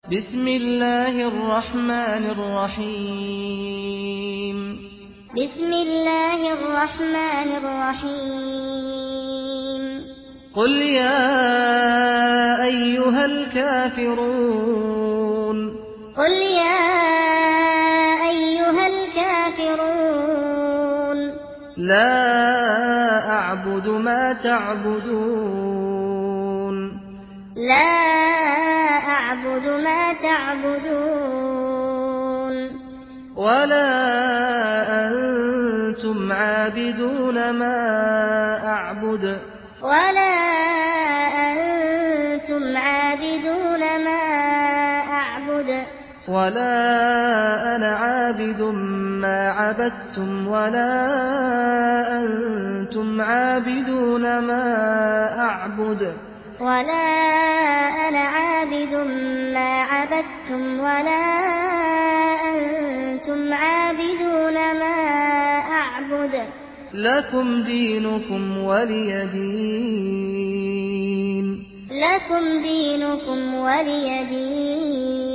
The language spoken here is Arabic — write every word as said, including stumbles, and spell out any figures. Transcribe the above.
بسم الله الرحمن الرحيم بسم الله الرحمن الرحيم قل يا أيها الكافرون قل يا أيها الكافرون لا أعبد ما تعبدون لا أعبد ما تعبدون ولا أنتم عابدون ما أعبد ولا أنتم عابدون ما أعبد ولا أنا عابد ما عبدتم ولا أنتم عابدون ما أعبد ولا أنا عابد ما عبدتم ولا أنتم عابدون ما أعبد لكم دينكم ولي دين لكم دينكم ولي دين